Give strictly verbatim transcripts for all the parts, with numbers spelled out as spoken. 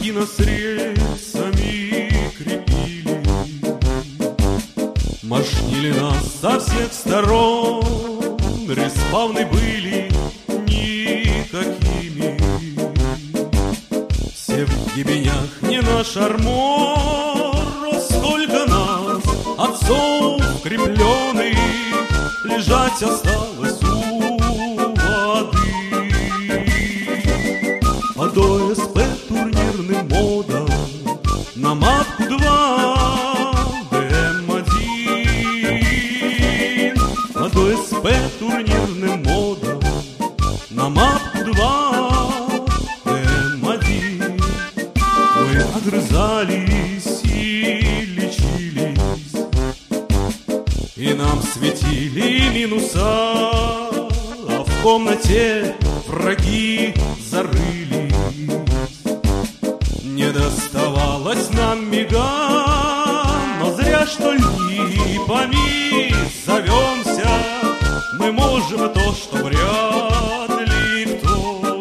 Враги нас рельсами крепили, мошнили нас со всех сторон, респавны были никакими. Все в ебенях не наш армор, сколько нас, отцов крепленных, лежать осталось у воды. Под ОСП турнирным модом на матку два ДМ один. Под ОСП турнирным модом на матку два ДМ один. Мы огрызались и лечились, и нам светили минуса, а в комнате враги зарылись. Не доставалось нам мига, но зря что липами зовемся. Мы можем то, что вряд ли кто.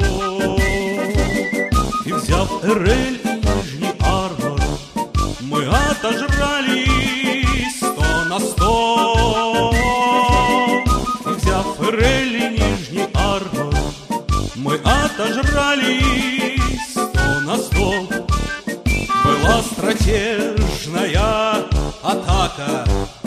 И взяв РЛ и Нижний Армор, мы отожрались сто на сто. И взяв РЛ и Нижний Армор, мы отожрались сто на сто. Была стратежная атака,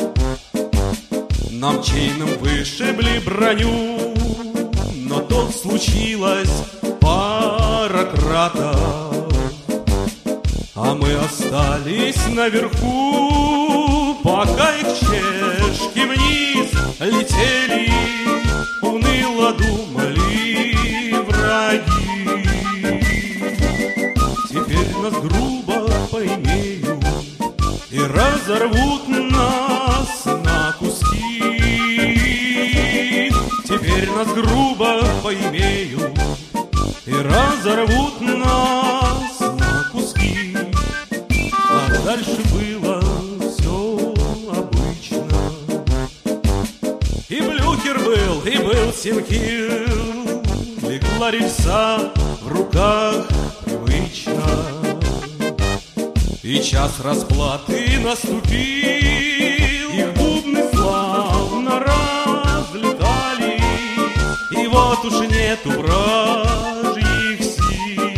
нам чейным вышибли броню, но тут случилась пара кратов, а мы остались наверху, пока их чешки вниз летели, уныло думали враги. Теперь нас грубо поимеют и разорвут нас на куски. Теперь нас грубо поимеют и разорвут нас на куски. А дальше было все обычно. И Блюхер был, и был Синкил, легла рельса в руках привычно. И час расплаты наступил, их бубны славно разлетали, и вот уж нету вражьих сил.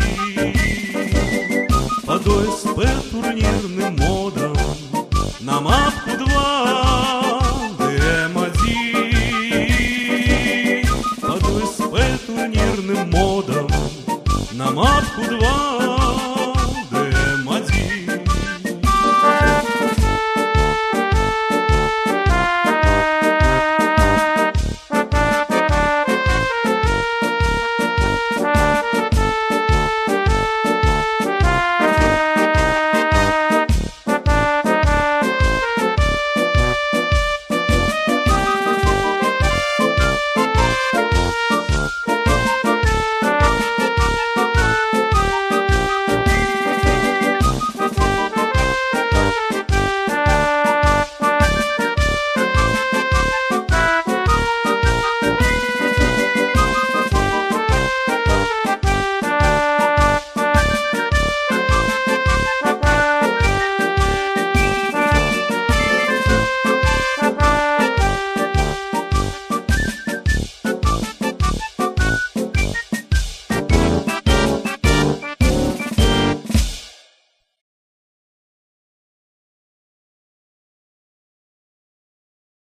Под ОСП турнирным модом на матку два ДМ один. Под ОСП турнирным модом на матку два